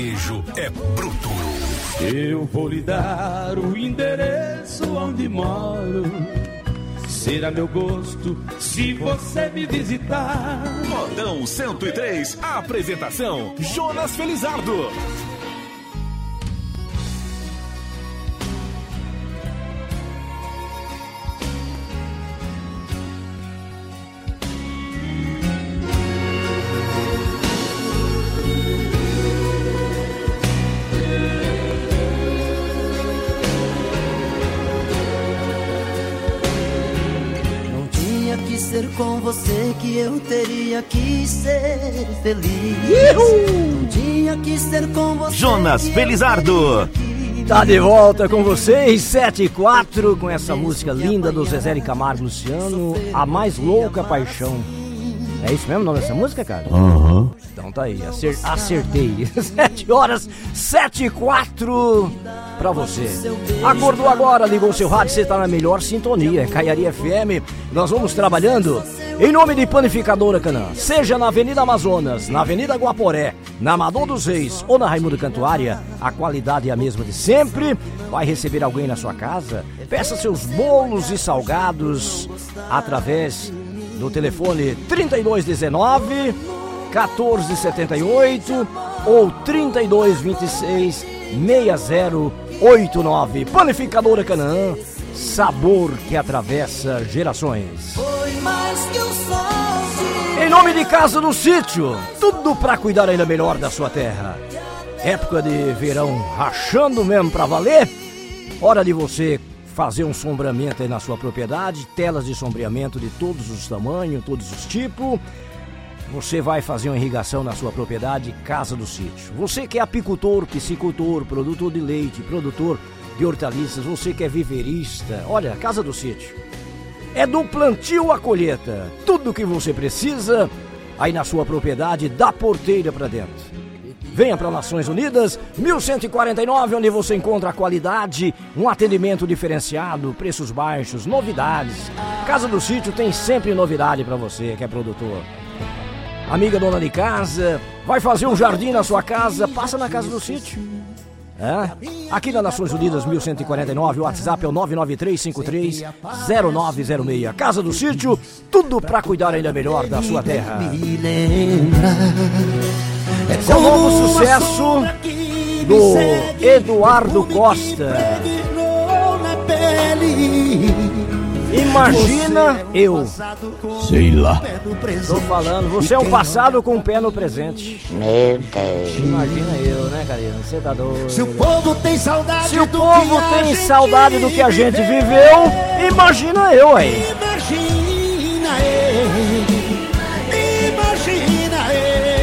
Beijo é bruto. Eu vou lhe dar o endereço onde moro. Será meu gosto se você me visitar. Modão 103, apresentação Jonas Felizardo. Ser com você que eu teria que ser feliz. Um dia quis ser com você. Jonas Felizardo tá de volta com vocês, 7-4, com essa música linda do Zezé de Camargo Luciano, A Mais Louca Paixão. É isso mesmo o nome dessa música, cara? Uhum. Então tá aí, acertei. 7h04 pra você. Acordou agora, ligou o seu rádio, você tá na melhor sintonia, Caiari FM. Nós vamos trabalhando em nome de Panificadora Canaã. Seja na Avenida Amazonas, na Avenida Guaporé, na Amador dos Reis ou na Raimundo Cantuária, a qualidade é a mesma de sempre. Vai receber alguém na sua casa? Peça seus bolos e salgados através do telefone 3219-1478 ou 3226-6089. Panificadora Canaã, sabor que atravessa gerações. Em nome de Casa do Sítio, tudo pra cuidar ainda melhor da sua terra. Época de verão rachando mesmo pra valer. Hora de você fazer um sombreamento aí na sua propriedade, telas de sombreamento de todos os tamanhos, todos os tipos. Você vai fazer uma irrigação na sua propriedade, Casa do Sítio. Você que é apicultor, piscicultor, produtor de leite, produtor de hortaliças, você que é viverista, olha, Casa do Sítio. É do plantio à colheita. Tudo que você precisa aí na sua propriedade, da porteira para dentro. Venha para Nações Unidas, 1149, onde você encontra a qualidade, um atendimento diferenciado, preços baixos, novidades. Casa do Sítio tem sempre novidade para você que é produtor. Amiga dona de casa, vai fazer um jardim na sua casa, passa na Casa do Sítio. Aqui na Nações Unidas, 1149, o WhatsApp é o 993530906. Casa do Sítio, tudo para cuidar ainda melhor da sua terra. Esse é o novo sucesso do Eduardo Costa. Imagina eu. Sei lá. Tô falando, você é um passado com o pé no presente. Meu Deus. Imagina eu, né, Karina? Você tá doido. Se o povo tem saudade, se o povo tem saudade do que a gente viveu, imagina eu aí. Imagina eu. Imagina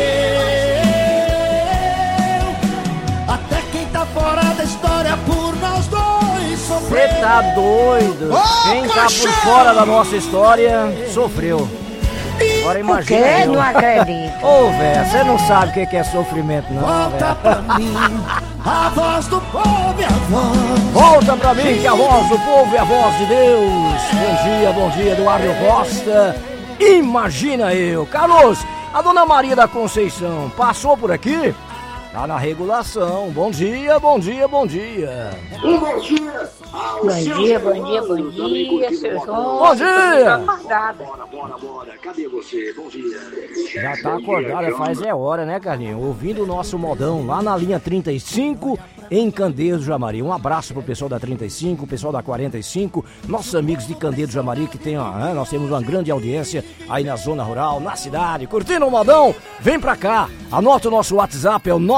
eu. Até quem tá fora da história por nós dois. Você tá doido? Quem tá por fora da nossa história sofreu. Agora imagina. O quê? Não acredito. Ô, velho, você não sabe o que é sofrimento, não. Volta pra mim, a voz do povo e a voz. Volta pra mim, que a voz do povo é a voz de Deus. Bom dia, Eduardo Costa. Imagina eu. Carlos, a dona Maria da Conceição passou por aqui? Tá na regulação. Bom dia, bom dia, bom dia. Bom dia, seu João. Bom dia. Bora. Cadê você? Bom dia. Já tá acordada, faz hora, né, Carlinhos? Ouvindo o nosso modão lá na linha 35, em Candedo Jamari. Um abraço pro pessoal da 35, pessoal da 45, nossos amigos de Candedo Jamari, que tem, nós temos uma grande audiência aí na zona rural, na cidade. Curtindo o modão? Vem pra cá. Anota o nosso WhatsApp, é o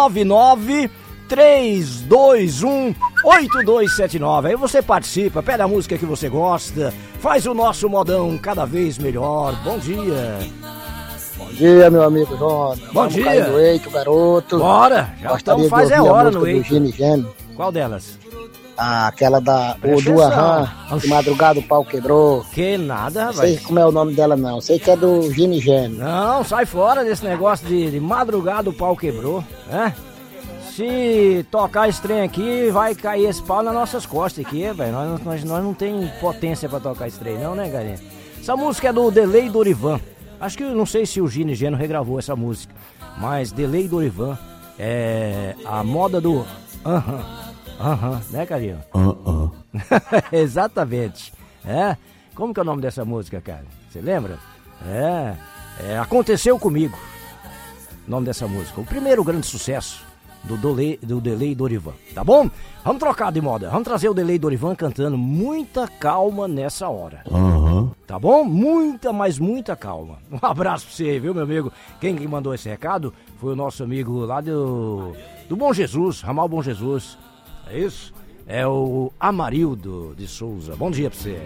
993218279. Aí você participa, pede a música que você gosta, faz o nosso modão cada vez melhor. Bom dia. Bom dia, meu amigo Jonas. Bom Vamos dia. cair no eito, garoto. Bora, já gostaria estamos faz de ouvir hora a no música do eito. Gene Gene. Qual delas? Aquela da Presta do atenção. Aham, de madrugada o pau quebrou. Que nada, Não sei rapaz. como é o nome dela não, sei que é do Gene Gene. Não, sai fora desse negócio de madrugada o pau quebrou, né? Se tocar esse trem aqui, vai cair esse pau nas nossas costas aqui, velho. Nós não tem potência pra tocar esse trem, não, né, galinha? Essa música é do Delay Dorivan. Acho que não sei se o Gene Geno regravou essa música, mas Delay Dorivan É a moda do né, carinho? Exatamente. Como que é o nome dessa música, cara? Você lembra? Aconteceu Comigo. O nome dessa música. O primeiro grande sucesso do Delay Dorivan, tá bom? Vamos trocar de moda. Vamos trazer o Delay Dorivan cantando Muita Calma Nessa Hora. Tá bom? Muita calma. Um abraço pra você, viu, meu amigo? Quem mandou esse recado foi o nosso amigo lá do Bom Jesus, Ramal Bom Jesus. É isso? É o Amarildo de Souza. Bom dia pra você.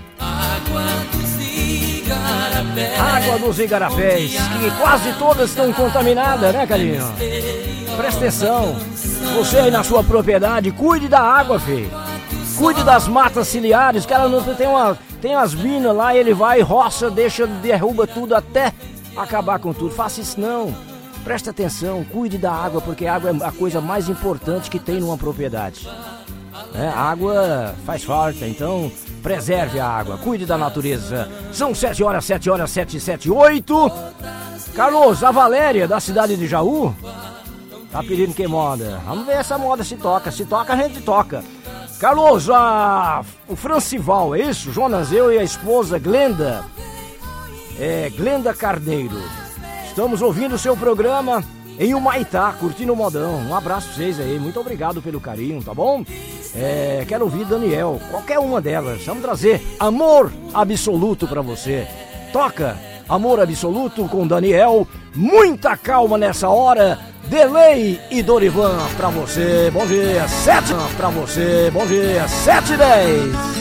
Água dos igarapés, que quase todas estão contaminadas, né, carinho? Presta atenção. Você aí na sua propriedade, cuide da água, filho. Cuide das matas ciliares, que ela não tem umas minas lá, ele vai, roça, derruba tudo até acabar com tudo. Faça isso não. Presta atenção, cuide da água, porque a água é a coisa mais importante que tem numa propriedade. A água faz falta, então preserve a água, cuide da natureza. São 7 horas, 7:08. Carlos, a Valéria da cidade de Jaú tá pedindo que moda. Vamos ver essa moda se toca. Se toca, a gente toca. Carlos, o Francival, é isso? Jonas, eu e a esposa Glenda. Glenda Carneiro. Estamos ouvindo o seu programa em Humaitá, curtindo o modão. Um abraço pra vocês aí, muito obrigado pelo carinho, tá bom? Quero ouvir Daniel, qualquer uma delas. Vamos trazer Amor Absoluto pra você. Toca Amor Absoluto com Daniel. Muita calma nessa hora. Delay e Dorivan pra você. Bom dia, 7 pra você. Bom dia, 7:10.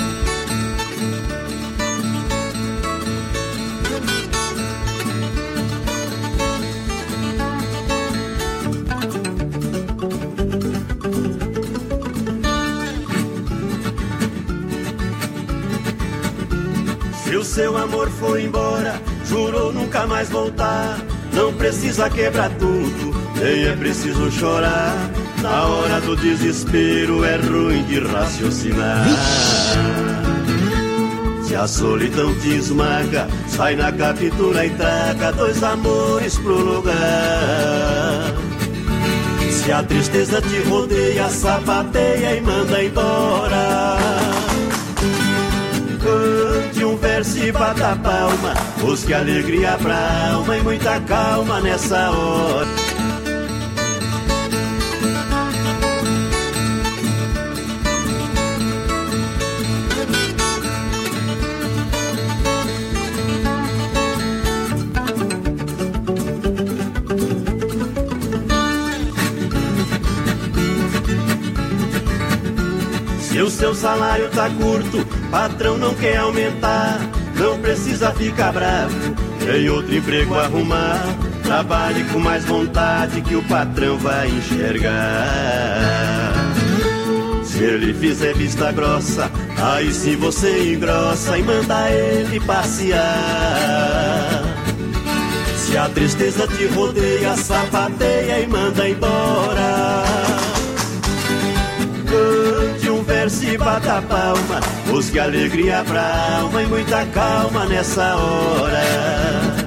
Se o seu amor foi embora, jurou nunca mais voltar. Não precisa quebrar tudo, nem é preciso chorar. Na hora do desespero é ruim de raciocinar. Se a solidão te esmaga, sai na captura e traga 2 amores pro lugar. Se a tristeza te rodeia, sapateia e manda embora. Cante um verso e bata a palma, busque alegria pra alma e muita calma nessa hora. Se o seu salário tá curto, patrão não quer aumentar, não precisa ficar bravo, tem outro emprego a arrumar. Trabalhe com mais vontade que o patrão vai enxergar. Se ele fizer vista grossa, aí sim você engrossa e manda ele passear. Se a tristeza te rodeia, sapateia e manda embora. Cante um verso e bata a palma, busque alegria pra alma e muita calma nessa hora.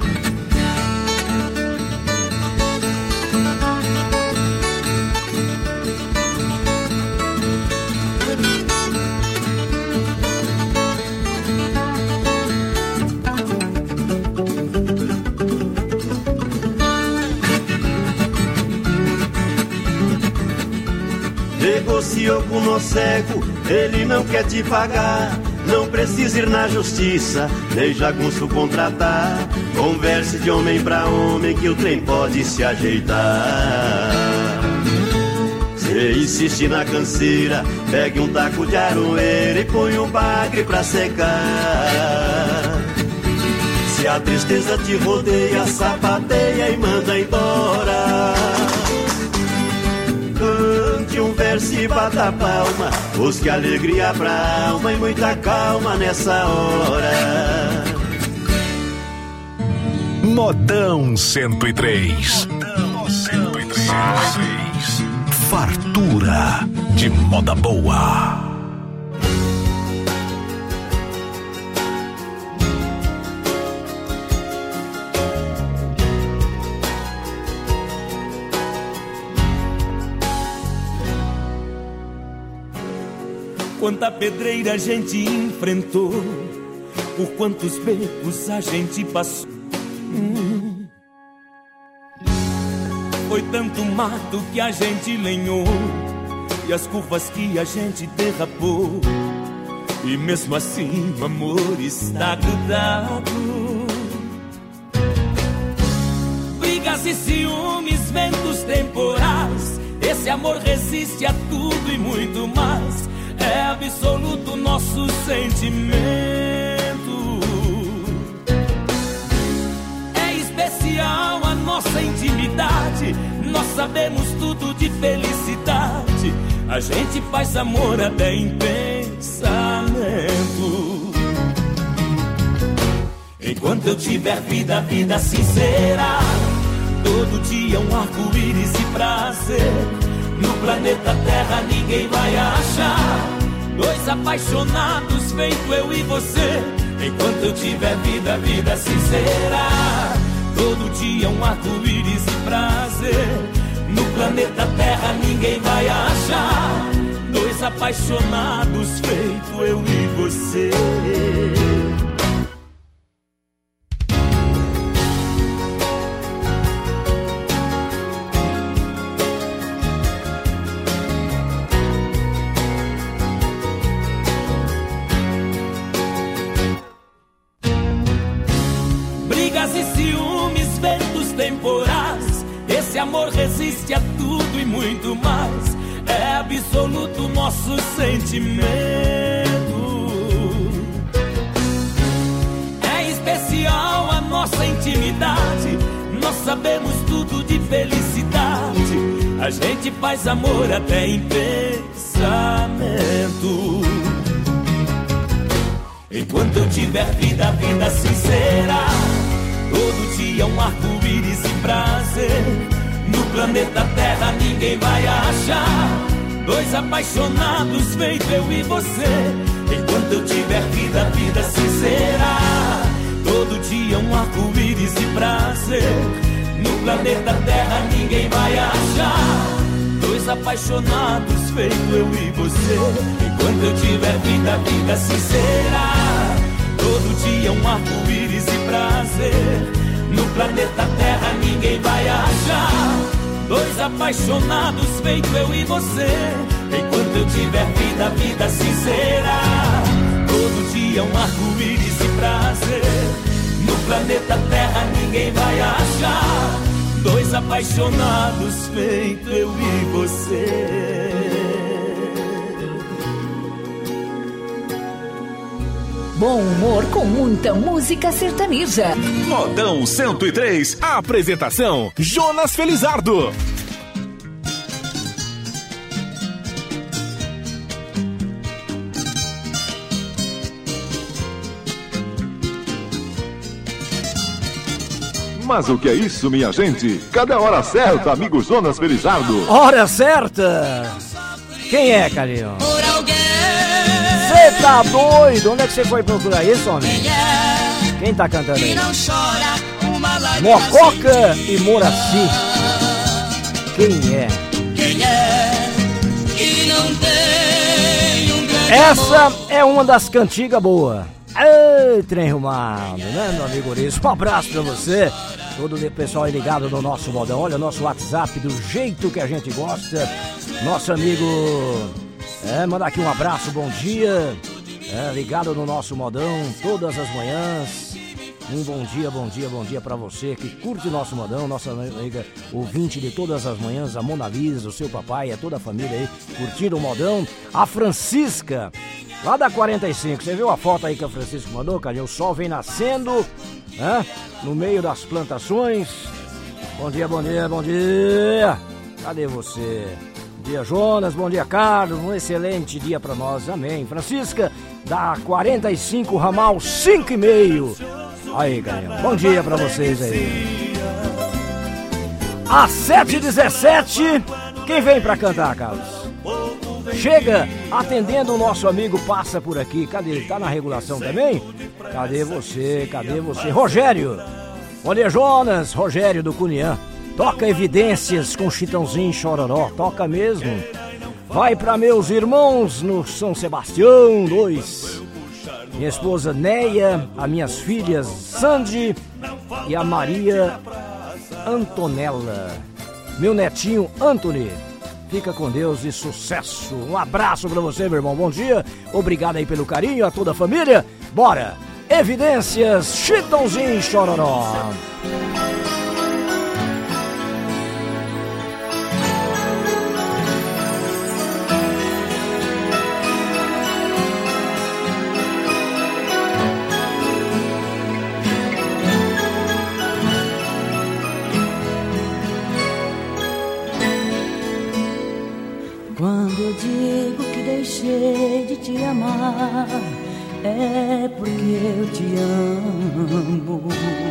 Negociou com o cego, ele não quer te pagar. Não precisa ir na justiça, nem jagunço contratar. Converse de homem pra homem que o trem pode se ajeitar. Se insiste na canseira, pegue um taco de aroeira e põe um bagre pra secar. Se a tristeza te rodeia, sapateia e manda embora. Cante um verso e bata a palma, busque alegria pra alma e muita calma nessa hora. Modão 103. Modão 103. Fartura de moda boa. quanta pedreira a gente enfrentou, por quantos becos a gente passou. Foi tanto mato que a gente lenhou e as curvas que a gente derrapou, e mesmo assim o amor está grudado. Brigas e ciúmes, ventos temporais, esse amor resiste a tudo e muito mais. É absoluto nosso sentimento. É especial a nossa intimidade, nós sabemos tudo de felicidade. A gente faz amor até em pensamento. Enquanto eu tiver vida, vida sincera, todo dia um arco-íris e prazer. No planeta Terra ninguém vai achar dois apaixonados feito eu e você. Enquanto eu tiver vida, vida sincera, todo dia um arco-íris e prazer. No planeta Terra ninguém vai achar dois apaixonados feito eu e você. Esse amor resiste a tudo e muito mais. É absoluto nosso sentimento. É especial a nossa intimidade, nós sabemos tudo de felicidade. A gente faz amor até em pensamento. Enquanto eu tiver vida, vida sincera, todo dia um arco-íris e prazer. No planeta Terra ninguém vai achar dois apaixonados feito eu e você. Enquanto eu tiver vida, vida sincera, todo dia um arco-íris e prazer. No planeta Terra ninguém vai achar dois apaixonados feito eu e você. Enquanto eu tiver vida, vida sincera, todo dia um arco-íris e prazer. No planeta Terra ninguém vai achar dois apaixonados feito eu e você. Enquanto eu tiver vida, vida sincera, todo dia um arco-íris e prazer. No planeta Terra ninguém vai achar dois apaixonados feito eu e você. Bom humor com muita música sertaneja. Modão 103, a apresentação Jonas Felizardo. Mas o que é isso, minha gente? Cadê a hora certa, amigo Jonas Felizardo? Hora certa? Quem é, carinho? Você tá doido? Onde é que você foi procurar isso, homem? Quem tá cantando aí? Mococa e Moraci. Quem é? Essa é uma das cantigas boas. Ei, trem rumado, né, meu amigo Uris? Um abraço pra você, todo o pessoal aí ligado no nosso modão. Olha o nosso WhatsApp do jeito que a gente gosta. Nosso amigo, manda aqui um abraço, bom dia. Ligado no nosso modão todas as manhãs. Um bom dia pra você que curte o nosso modão, nossa amiga ouvinte de todas as manhãs, a Mona Lisa, o seu papai, a toda a família aí curtindo o modão. A Francisca, lá da 45, você viu a foto aí que a Francisca mandou, cara? O sol vem nascendo, no meio das plantações. Bom dia. Cadê você? Bom dia, Jonas, bom dia, Carlos, um excelente dia pra nós, amém. Francisca, da 45, ramal 5,5. Aí, galera, bom dia pra vocês aí. Às 7h17, quem vem pra cantar, Carlos? Chega atendendo o nosso amigo, passa por aqui. Cadê ele? Tá na regulação também? Cadê você? Rogério. Bom dia, Jonas. Rogério do Cunhã. Toca Evidências com Chitãozinho e Chororó. Toca mesmo. Vai para meus irmãos no São Sebastião 2. Minha esposa Neia, as minhas filhas Sandy e a Maria Antonella. Meu netinho Anthony. Fica com Deus e sucesso. Um abraço pra você, meu irmão. Bom dia. Obrigado aí pelo carinho, a toda a família. Bora. Evidências, Chitãozinho Chororó. Quando eu digo que deixei de te amar, é porque eu te amo.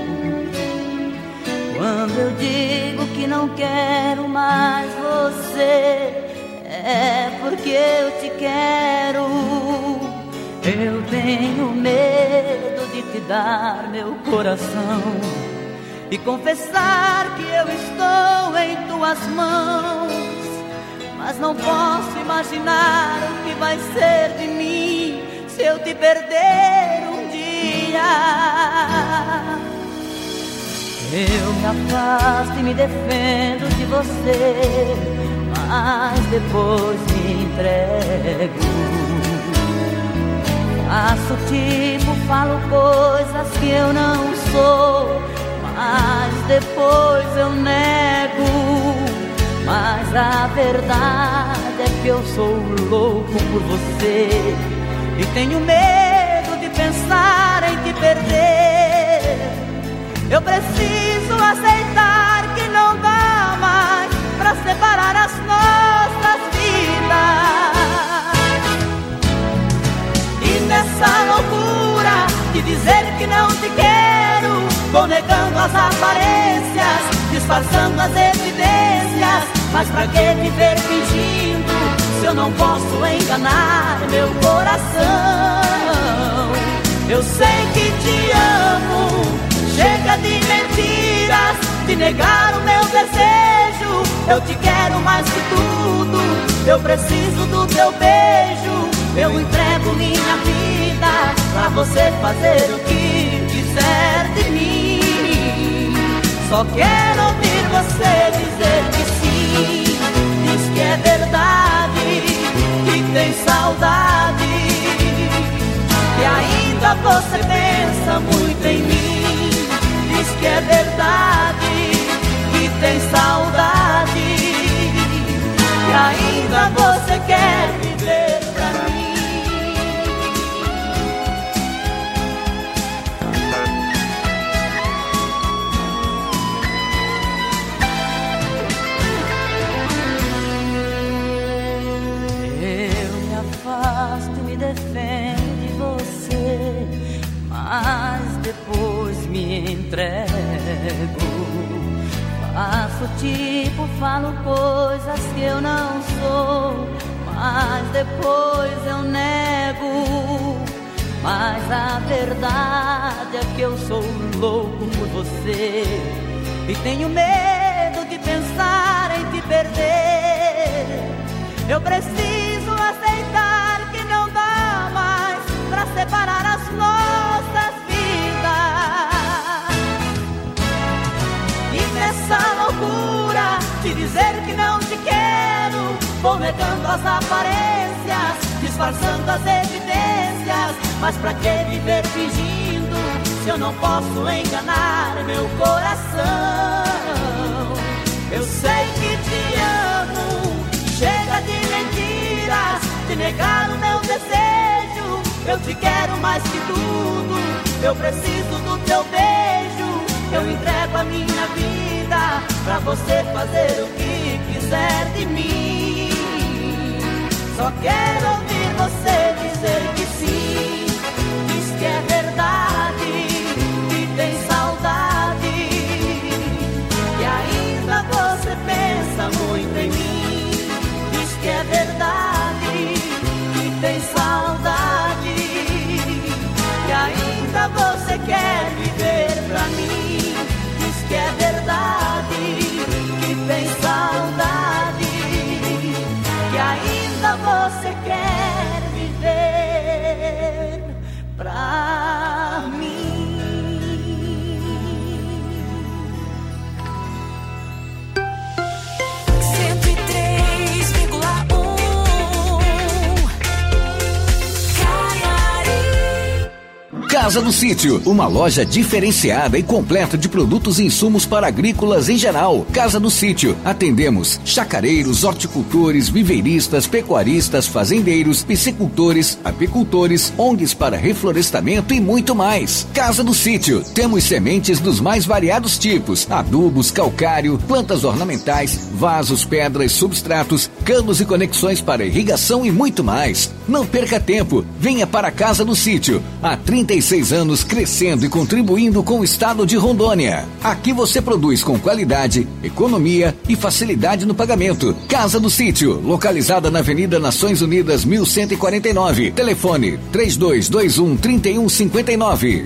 Quando eu digo que não quero mais você, é porque eu te quero. Eu tenho medo de te dar meu coração e confessar que eu estou em tuas mãos. Mas não posso imaginar o que vai ser de mim se eu te perder um dia. Eu me afasto e me defendo de você, mas depois me entrego. Faço tipo, falo coisas que eu não sou, mas depois eu nego. Mas a verdade é que eu sou louco por você e tenho medo de pensar em te perder. Eu preciso aceitar que não dá mais pra separar as nossas vidas. E nessa loucura de dizer que não te quero, vou negando as aparências, disfarçando as evidências. Mas pra que viver fingindo se eu não posso enganar meu coração? Eu sei que te amo, chega de mentiras, de negar o meu desejo. Eu te quero mais que tudo, eu preciso do teu beijo. Eu entrego minha vida pra você fazer o que quiser de mim. Só quero ouvir você dizer que sim, diz que é verdade, que tem saudade, que ainda você pensa muito em mim. Diz que é verdade, que tem saudade, que ainda você quer viver pra mim. Me defendo de você, mas depois me entrego. Faço tipo, falo coisas que eu não sou, mas depois eu nego. Mas a verdade é que eu sou louco por você e tenho medo de pensar em te perder. Eu preciso aceitar que não dá mais pra separar as nossas vidas. E nessa loucura de dizer que não te quero, vou negando as aparências, disfarçando as evidências. Mas pra que viver fingindo se eu não posso enganar meu coração? Eu sei que te amo, chega de mentiras, de negar o meu desejo. Eu te quero mais que tudo, eu preciso do teu beijo. Eu entrego a minha vida pra você fazer o que quiser de mim. Só quero ouvir você dizer que sim, diz que é verdade, que tem saudade, que ainda você pensa muito em mim. Diz que é verdade, que tem saudade, que ainda você quer viver pra mim. Diz que é verdade, que tem saudade, que ainda você quer viver pra mim. Casa do Sítio, uma loja diferenciada e completa de produtos e insumos para agrícolas em geral. Casa do Sítio, atendemos chacareiros, horticultores, viveiristas, pecuaristas, fazendeiros, piscicultores, apicultores, ONGs para reflorestamento e muito mais. Casa do Sítio, temos sementes dos mais variados tipos, adubos, calcário, plantas ornamentais, vasos, pedras, substratos, canos e conexões para irrigação e muito mais. Não perca tempo, venha para a Casa do Sítio, há 36 anos crescendo e contribuindo com o estado de Rondônia. Aqui você produz com qualidade, economia e facilidade no pagamento. Casa do Sítio, localizada na Avenida Nações Unidas 1149. Telefone 3221-3159.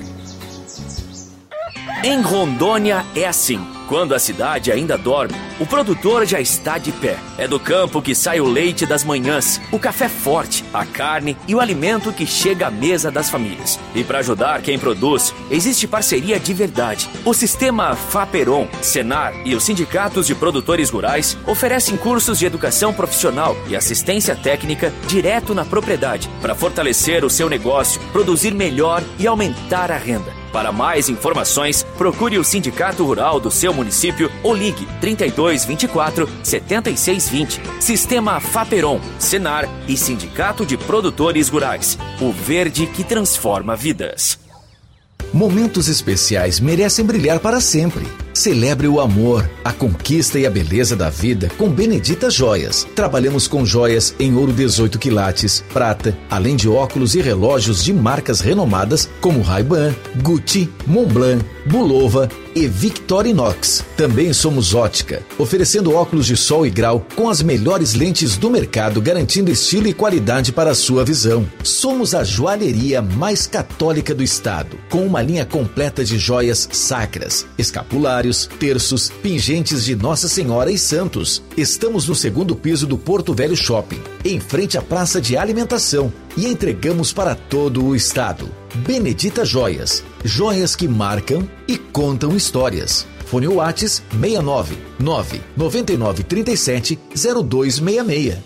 Em Rondônia é assim. Quando a cidade ainda dorme, o produtor já está de pé. É do campo que sai o leite das manhãs, o café forte, a carne e o alimento que chega à mesa das famílias. E para ajudar quem produz, existe parceria de verdade. O sistema Faperon, Senar e os sindicatos de produtores rurais oferecem cursos de educação profissional e assistência técnica direto na propriedade para fortalecer o seu negócio, produzir melhor e aumentar a renda. Para mais informações, procure o Sindicato Rural do seu município ou ligue 3224 7620. Sistema Faperon, Senar e Sindicato de Produtores Rurais. O verde que transforma vidas. Momentos especiais merecem brilhar para sempre. Celebre o amor, a conquista e a beleza da vida com Benedita Joias. Trabalhamos com joias em ouro 18 quilates, prata, além de óculos e relógios de marcas renomadas como Ray-Ban, Gucci, Montblanc, Bulova e Victorinox. Também somos ótica, oferecendo óculos de sol e grau com as melhores lentes do mercado, garantindo estilo e qualidade para a sua visão. Somos a joalheria mais católica do estado, com uma linha completa de joias sacras, escapulários, terços, pingentes de Nossa Senhora e santos. Estamos no 2º piso do Porto Velho Shopping, em frente à praça de alimentação, e entregamos para todo o estado. Benedita Joias, joias que marcam e contam histórias. Fone Whats 69 999 37 0266.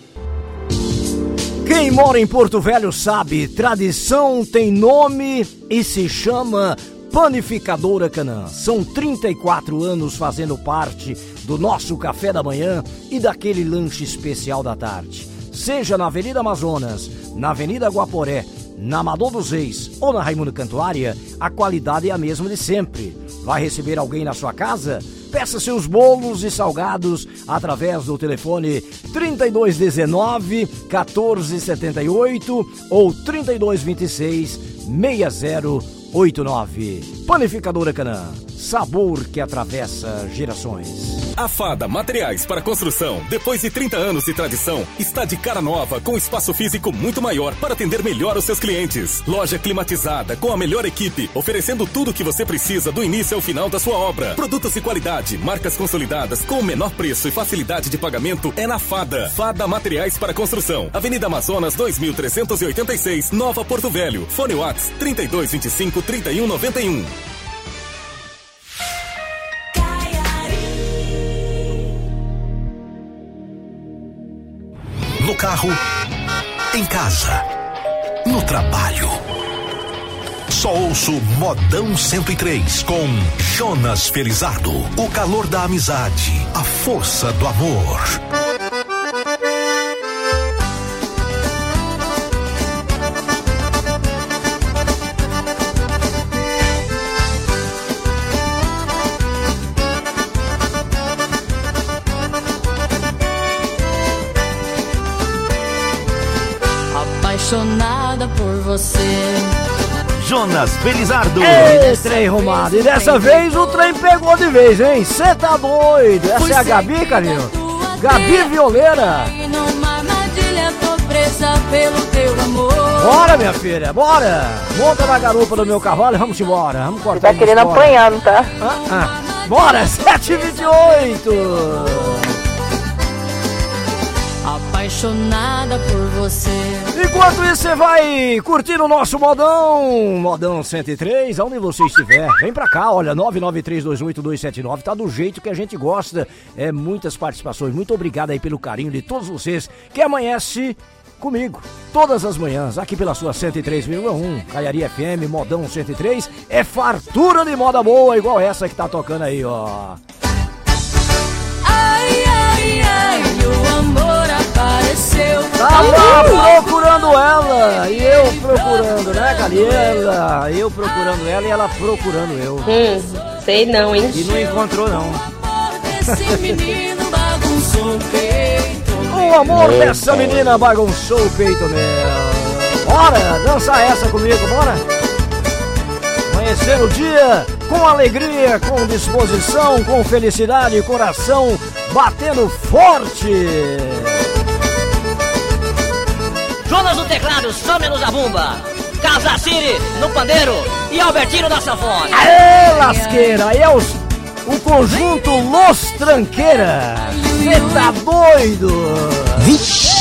Quem mora em Porto Velho sabe, tradição tem nome e se chama Panificadora Canaã. São 34 anos fazendo parte do nosso café da manhã e daquele lanche especial da tarde. Seja na Avenida Amazonas, na Avenida Guaporé, na Amador dos Reis ou na Raimundo Cantuária, a qualidade é a mesma de sempre. Vai receber alguém na sua casa? Peça seus bolos e salgados através do telefone 3219-1478 ou 3226-6089. Panificadora Canaã, sabor que atravessa gerações. A Fada Materiais para Construção, depois de 30 anos de tradição, está de cara nova, com espaço físico muito maior para atender melhor os seus clientes. Loja climatizada, com a melhor equipe, oferecendo tudo o que você precisa do início ao final da sua obra. Produtos de qualidade, marcas consolidadas, com o menor preço e facilidade de pagamento é na Fada. Fada Materiais para Construção, Avenida Amazonas 2386, Nova Porto Velho. Fone Whats 3225-3191. No carro, em casa, no trabalho. Só ouço Modão 103 com Jonas Felizardo. O calor da amizade, a força do amor. Apaixonada por você. Jonas Felizardo. Ei, trem arrumado. E dessa vez o trem pegou de vez, hein? Cê tá doido. Essa é a Gabi, carinho. Gabi Violeira. Bora, minha filha, bora. Monta na garupa do meu cavalo e vamos embora. Vamos cortar. Tá querendo apanhar, não tá? Bora, 7h28. apaixonada por você. Enquanto isso, você vai curtir o nosso Modão 103, aonde você estiver. Vem pra cá, olha, 993288279, tá do jeito que a gente gosta. É muitas participações, muito obrigado aí pelo carinho de todos vocês que amanhece comigo, todas as manhãs, aqui pela sua 103,1, Caiaria FM, Modão 103, é fartura de moda boa, igual essa que tá tocando aí, ó. Ai, ai, ai, o amor apareceu. Tava procurando ela, e eu procurando, né, Caliela? Eu procurando ela e ela procurando eu. Sei não, hein? E não encontrou, não. Esse menino bagunçou o peito. O amor dessa menina bagunçou o peito meu. Bora, dançar essa comigo, bora? Amanhecer o dia com alegria, com disposição, com felicidade, coração batendo forte. Jonas no teclado, só menos a bumba. Casaciri no pandeiro e Albertino da sanfona. Aê, lasqueira, aí é o conjunto Los Tranqueira. Cê tá doido? Vixe!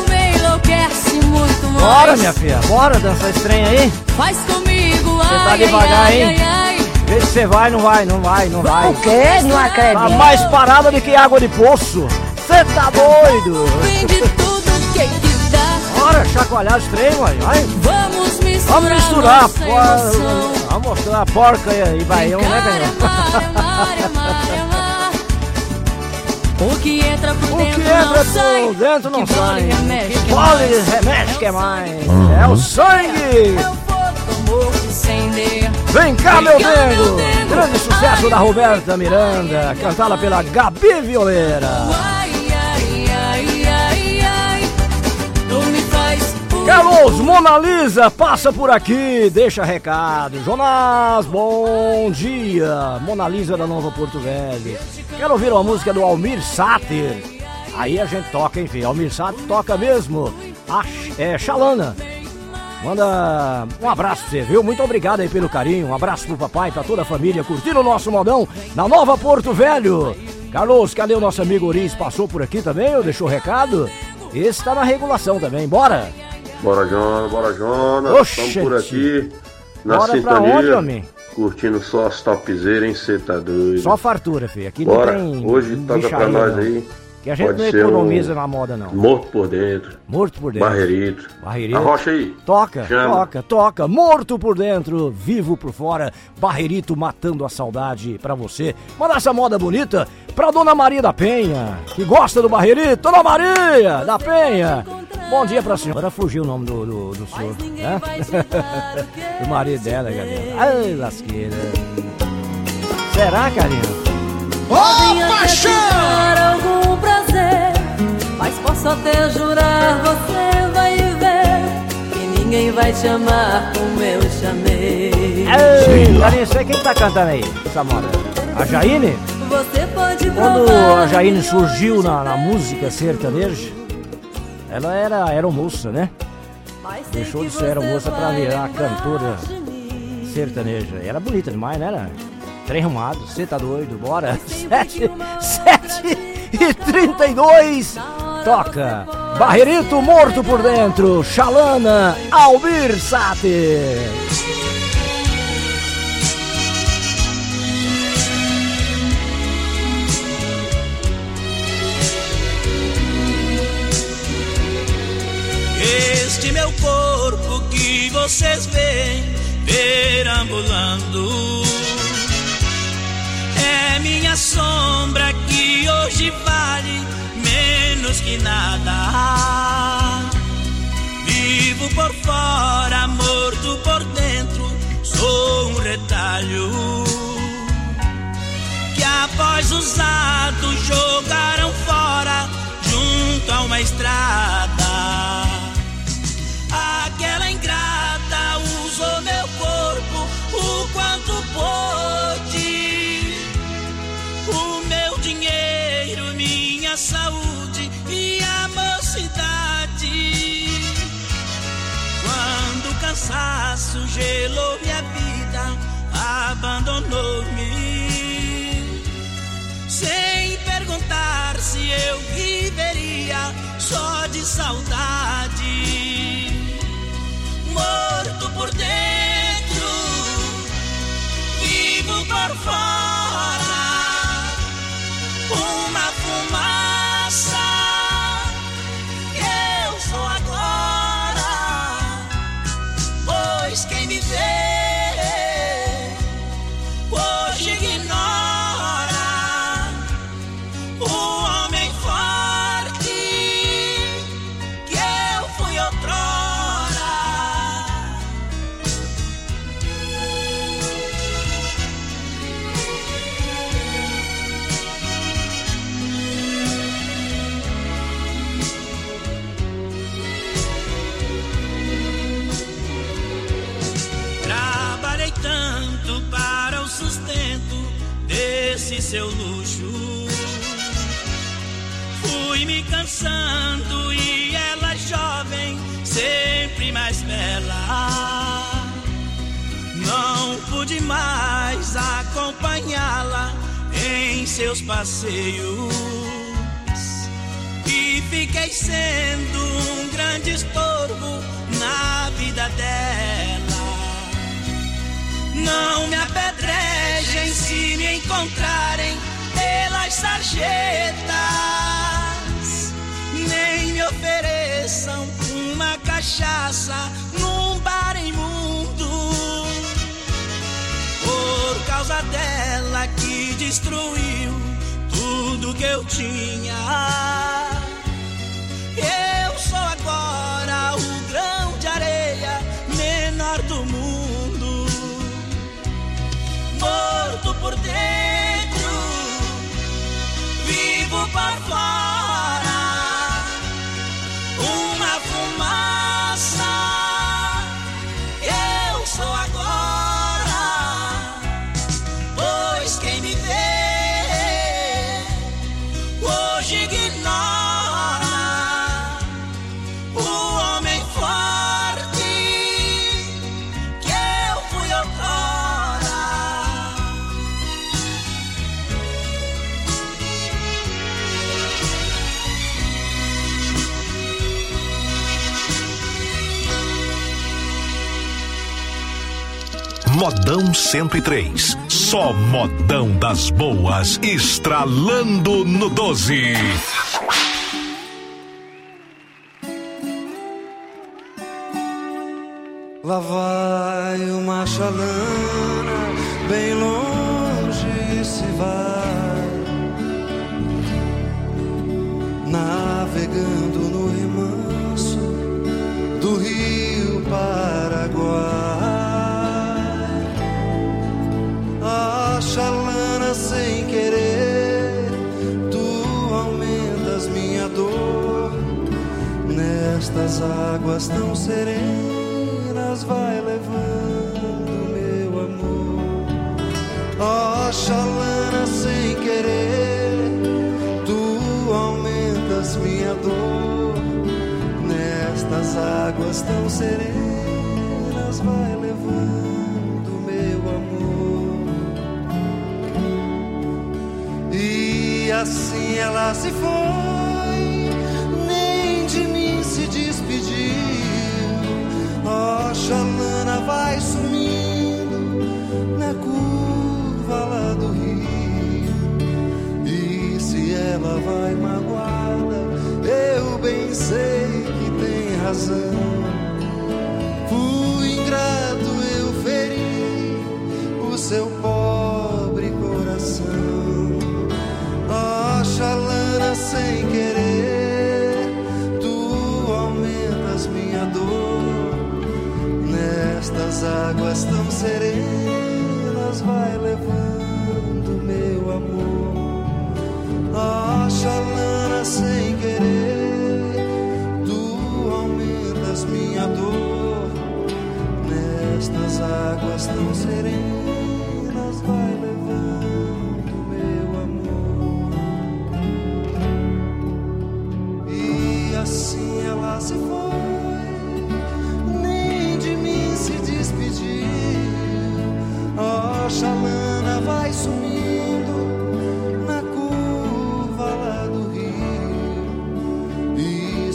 Bora, minha filha, bora dançar esse trem aí. Faz comigo, Você tá devagar, hein? Vê se você vai, não vai. O quê? Não acredito. Tá mais parada do que água de poço. Você tá doido? Bora chacoalhar esse trem, mãe. Vamos misturar. Vamos mostrar a porca e baião, né, Canhão? O que entra por dentro não sai. Que pole remexe que é mais. É o sangue. Vem cá, meu dengo. Grande sucesso da Roberta Miranda, cantada pela Gabi Violeira. Carlos, Mona Lisa passa por aqui, deixa recado. Jonas, bom dia. Mona Lisa da Nova Porto Velho. Quero ouvir uma música do Almir Sater. Aí a gente toca, hein, filho? Almir Sater toca mesmo. Xalana. Manda um abraço pra você, viu? Muito obrigado aí pelo carinho. Um abraço pro papai, pra toda a família. Curtindo o nosso modão na Nova Porto Velho. Carlos, cadê o nosso amigo Oris? Passou por aqui também ou deixou recado? Esse tá na regulação também, bora? Bora, Jonas. Estamos por aqui na bora sintonia. Pra onde, homem? Curtindo só as topzeiras, hein? Cê tá doido. Só fartura, filho. Aqui bora. Não tem. Hoje toca pra nós aí. Que a gente não economiza na moda, não. Morto por dentro. Morto por dentro. Barreirito. Arrocha aí. Toca. Morto por dentro, vivo por fora. Barreirito matando a saudade pra você. Manda essa moda bonita pra Dona Maria da Penha, que gosta do Barreirito. Dona Maria da Penha. Bom dia pra senhora. Agora fugiu o nome do senhor, né? Do marido dela, galera. Ai, lasqueira. Será, carinha? Podem até algum prazer, mas posso até jurar, você vai ver que ninguém vai te amar como eu chamei. Ei, carinha, sei quem tá cantando aí, essa moda? A Jaine? Você pode quando a Jaine surgiu na música sertaneja, ela era moça, né? Deixou de ser moça pra virar cantora sertaneja. Era bonita demais, né? Trem arrumado, você tá doido, bora. 7h32. Toca Barreirito, morto por dentro. Xalana, Almir Sater. Este meu corpo que vocês veem perambulando é minha sombra que hoje vale menos que nada. Vivo por fora, morto por dentro, sou um retalho que após usado jogaram fora junto a uma estrada. Aquela ingrata usou meu corpo o quanto pôde, o meu dinheiro, minha saúde e a mocidade. Quando o cansaço gelou minha vida, abandonou-me, sem perguntar se eu viveria. só de saudade, morto por dentro, vivo por fora, uma fumaça que eu sou agora, pois quem me vê hoje ignora o homem forte que eu fui outrora. Trabalhei tanto para o sustento desse seu luxo, fui me cansando e ela jovem, sempre mais bela. Não pude mais acompanhá-la em seus passeios e fiquei sendo um grande estorvo na vida dela. Não me apedrejem se me encontrarem pelas sarjetas, nem me ofereçam uma cachaça num bar imundo. Por causa dela que destruiu tudo que eu tinha, eu sou agora o grão de areia menor do mundo, morto por dentro, vivo por fora, uma fumaça eu sou agora, pois quem me vê hoje ignora o homem forte que eu fui outrora. Modão 103. Só modão das boas, estralando no 12. Lá vai uma chalana, bem longe se vai, navegando no remanso do rio Paraguai. A chalana sem querer, tu aumentas minha dor, nestas águas tão serenas vai levando meu amor. Ó chalana sem querer, tu aumentas minha dor, nestas águas tão serenas vai levando meu amor. E assim ela se foi, nem de mim se despediu. Ó chalana vai sumindo na curva lá do rio. E se ela vai magoada, eu bem sei que tem razão. Fui ingrato, eu feri o seu pobre coração. Ó chalana sem querer, tu aumentas minha dor, nestas águas tão serenas vai levando meu amor. Ó chalana sem querer, tu aumentas minha dor, nestas águas tão serenas vai levando meu amor. E assim ela se foi, nem de mim se despediu. Ó chalana vai sumindo na curva lá do rio. E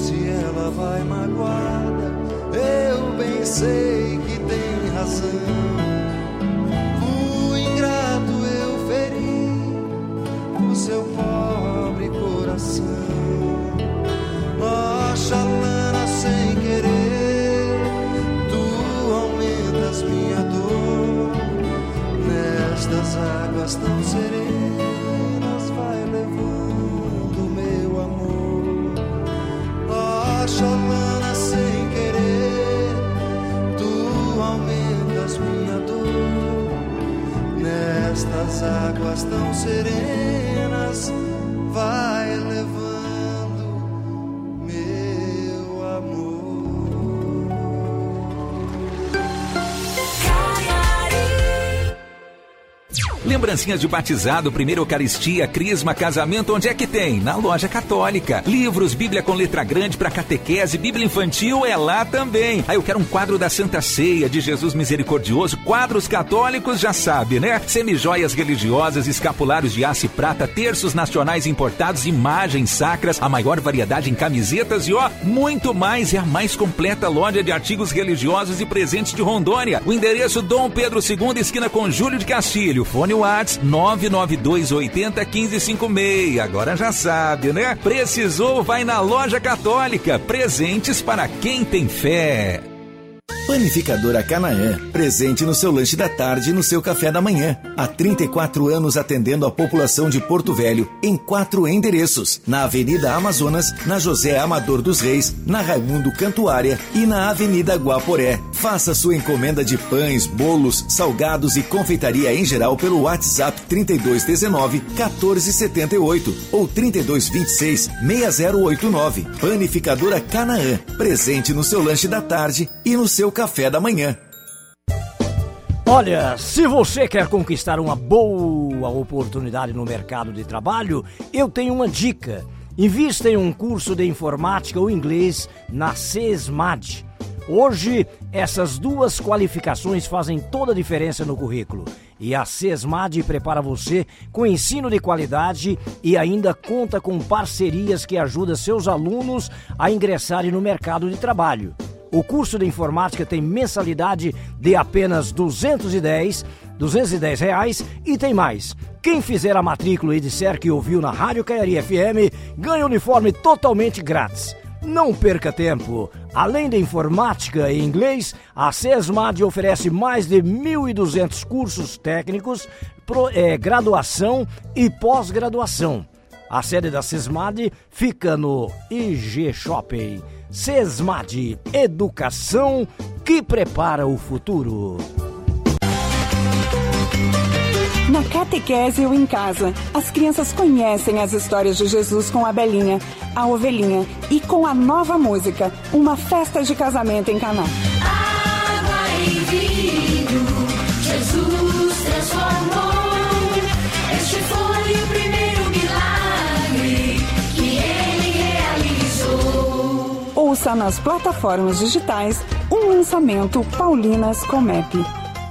ela vai magoada, eu bem sei que tem razão. O ingrato eu feri o seu pobre coração. Oxalana, sem querer, tu aumentas minha dor. Nestas águas tão serenas vai levando meu amor. Oxalana, sem querer, tu aumentas minha dor. Nestas águas tão serenas vai levando meu amor. Lembrancinhas de batizado, primeira Eucaristia, crisma, casamento, onde é que tem? Na Loja Católica. Livros, Bíblia com letra grande para catequese, Bíblia infantil é lá também. Aí eu quero um quadro da Santa Ceia, de Jesus Misericordioso, quadros católicos, já sabe, né? Semijoias religiosas, escapulários de aço e prata, terços nacionais importados, imagens sacras, a maior variedade em camisetas e muito mais. É a mais completa loja de artigos religiosos e presentes de Rondônia. O endereço Dom Pedro II, esquina com Júlio de Castilho. Fone WhatsApp 992801556. Agora já sabe, né? Precisou, vai na Loja Católica. Presentes para quem tem fé. Panificadora Canaã, presente no seu lanche da tarde e no seu café da manhã. Há 34 anos atendendo a população de Porto Velho em 4 endereços. Na Avenida Amazonas, na José Amador dos Reis, na Raimundo Cantuária e na Avenida Guaporé. Faça sua encomenda de pães, bolos, salgados e confeitaria em geral pelo WhatsApp 3219-1478 ou 3226-6089. Panificadora Canaã, presente no seu lanche da tarde e no seu café da manhã. Olha, se você quer conquistar uma boa oportunidade no mercado de trabalho, eu tenho uma dica. Invista em um curso de informática ou inglês na SESMAD. Hoje, essas duas qualificações fazem toda a diferença no currículo. E a SESMAD prepara você com ensino de qualidade e ainda conta com parcerias que ajudam seus alunos a ingressarem no mercado de trabalho. O curso de informática tem mensalidade de apenas R$210 e tem mais. Quem fizer a matrícula e disser que ouviu na Rádio Caiari FM, ganha uniforme totalmente grátis. Não perca tempo. Além de informática e inglês, a SESMAD oferece mais de 1.200 cursos técnicos, graduação e pós-graduação. A sede da SESMAD fica no IG Shopping. SESMAD, educação que prepara o futuro. Na catequese ou em casa, as crianças conhecem as histórias de Jesus com a Belinha, a ovelhinha e com a nova música, Uma Festa de Casamento em Caná. Água em vinho, Jesus transformou. Este foi o primeiro milagre que ele realizou. Ouça nas plataformas digitais um lançamento Paulinas Comep.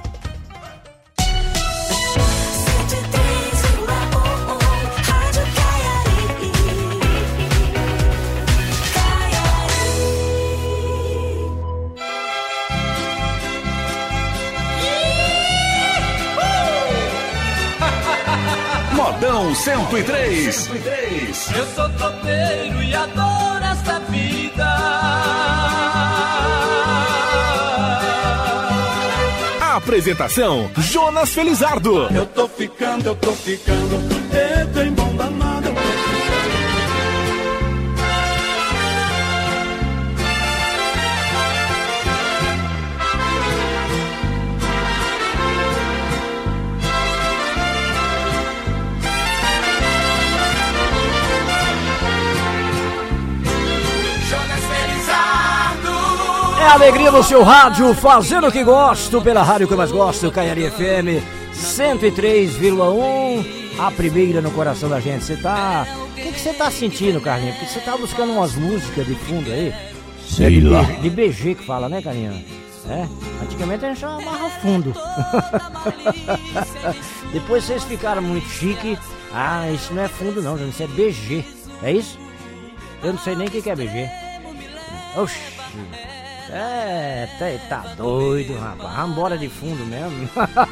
Modão 103. Eu sou tropeiro e adoro esta vida. Apresentação: Jonas Felizardo. Eu tô ficando, é bem bom danado. É a alegria no seu rádio, fazendo o que gosto, pela rádio que eu mais gosto, Caiari FM 103,1, a primeira no coração da gente. Você tá... O que você tá sentindo, Carlinhos? Porque você tá buscando umas músicas de fundo aí. Sei lá. De BG que fala, né, Carlinhos? É? Antigamente a gente chamava fundo. Depois vocês ficaram muito chique. Ah, isso não é fundo não, isso é BG. É isso? Eu não sei nem o que é BG. Oxi. Tá doido, rapaz. Vamos embora de fundo mesmo.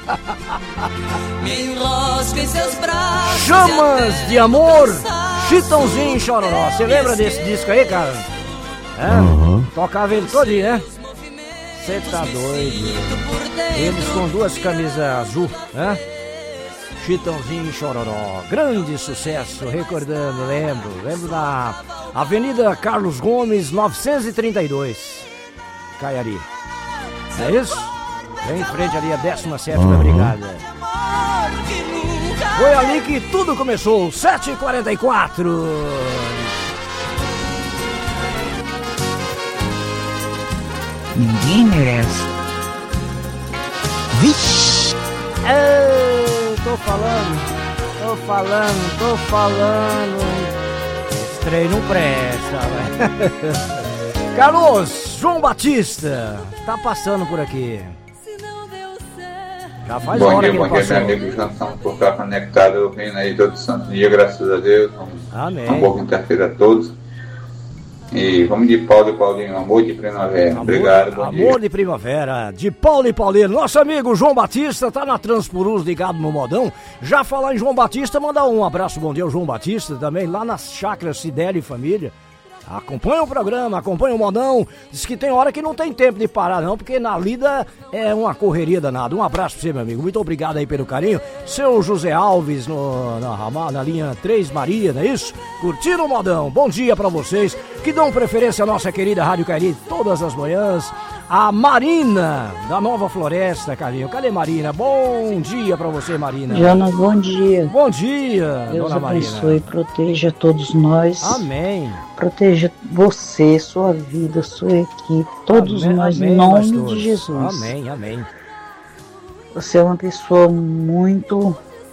Me enrosco em seus braços. Chamas de Amor, Chitãozinho e Chororó. Você lembra desse disco aí, cara? Tocava ele todinho, né? Você tá doido. Eles com duas camisas azul, né? Chitãozinho e Chororó. Grande sucesso, recordando, lembro da Avenida Carlos Gomes, 932. Caiari. É isso? Bem em frente ali a 17ª Brigada. Foi ali que tudo começou, 7h44. Ninguém merece. Vixe! Tô falando. Esse trem não presta, velho. Carlos, João Batista, tá passando por aqui. Já faz bom hora dia, que ele bom dia, passou. meu amigo. Já estamos por estar conectados, ouvindo aí todo santo dia, graças a Deus. Amém. Uma boa quinta-feira a todos. E vamos de Paulo e Paulinho, amor de primavera. Obrigado, bom dia. Amor de primavera, de Paulo e Paulino. Nosso amigo João Batista tá na Transpurus ligado no modão. Já falar em João Batista, mandar um abraço, bom dia ao João Batista também, lá nas chácaras Cideli e Família. Acompanha o programa, acompanha o modão. Diz que tem hora que não tem tempo de parar não, porque na lida é uma correria danada. Um abraço pra você, meu amigo. Muito obrigado aí pelo carinho. Seu José Alves na linha 3 Maria, não é isso? Curtindo o modão. Bom dia pra vocês que dão preferência à nossa querida Rádio Caiari todas as manhãs. A Marina, da Nova Floresta, carinho. Cadê Marina? Bom dia pra você, Marina. Jonas, bom dia. Bom dia, Deus dona Marina. abençoe e proteja todos nós. Amém. Proteja você, sua vida, sua equipe, todos nós, em nome de Jesus. Amém, amém. Você é uma pessoa muito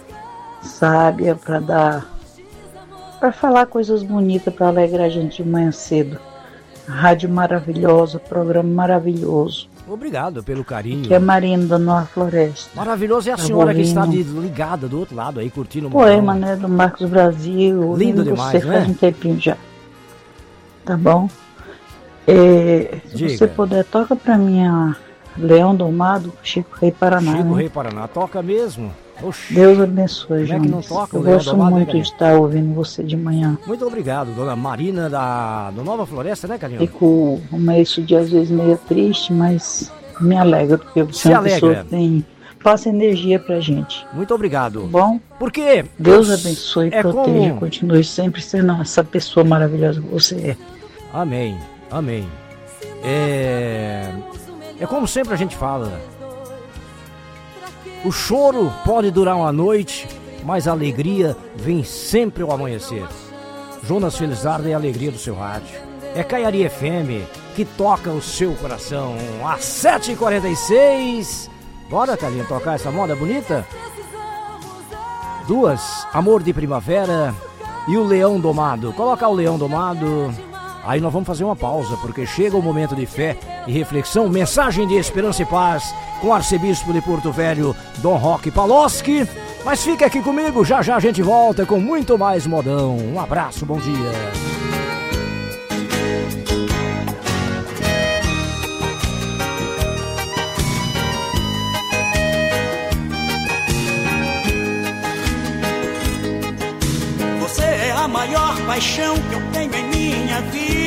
sábia para falar coisas bonitas, para alegrar a gente de manhã cedo. Rádio maravilhosa, programa maravilhoso. Obrigado pelo carinho. Que é Marina da Nova Floresta. Maravilhoso é a senhora que está ligada do outro lado aí, curtindo o poema, né, do Marcos Brasil. Lindo demais, você né? Faz um tempinho já. Tá bom? Se você puder, toca pra mim a Leão Domado, Chico Rei Paraná. Chico né? Rei Paraná, toca mesmo. Oxi. Deus abençoe, Como é que não toca o Eu Leão gosto Domado, muito né, de estar ouvindo você de manhã. Muito obrigado, dona Marina do Nova Floresta, né, carinho? Fico um mês de às vezes meio triste, mas me alegra, porque você é uma pessoa que passa energia pra gente. Muito obrigado. Tá bom? Porque Deus abençoe e proteja. Continue sempre sendo essa pessoa maravilhosa que você é. Amém, amém. É como sempre a gente fala. O choro pode durar uma noite, mas a alegria vem sempre ao amanhecer. Jonas Felizardo é a alegria do seu rádio. É Caiari FM que toca o seu coração. Às 7h46. Bora, Carinha, tocar essa moda bonita? Duas, Amor de Primavera e o Leão Domado. Coloca o Leão Domado. Aí nós vamos fazer uma pausa, porque chega o momento de fé e reflexão, mensagem de esperança e paz com o arcebispo de Porto Velho, Dom Roque Paloski. Mas fica aqui comigo, já já a gente volta com muito mais modão. Um abraço, bom dia. Você é a maior paixão que eu tenho em minha vida.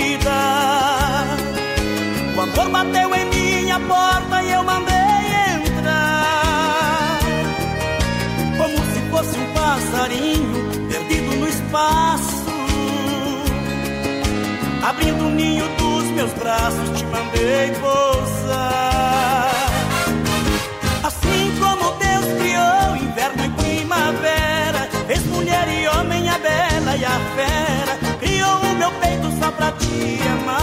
O amor bateu em minha porta e eu mandei entrar, como se fosse um passarinho perdido no espaço. Abrindo o ninho dos meus braços, te mandei pousar. Assim como Deus criou inverno e primavera, fez mulher e homem a bela e a fera, criou o meu peito só pra te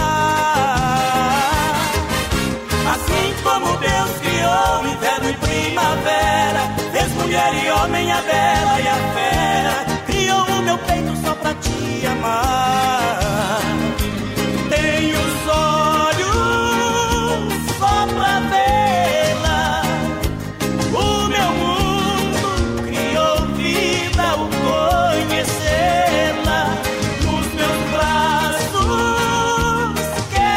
amar. Assim como Deus criou inverno e primavera, fez mulher e homem a bela e a fera, criou o meu peito só pra te amar. Tenho os olhos só pra vê-la, o meu mundo criou vida ao conhecê-la. Nos meus braços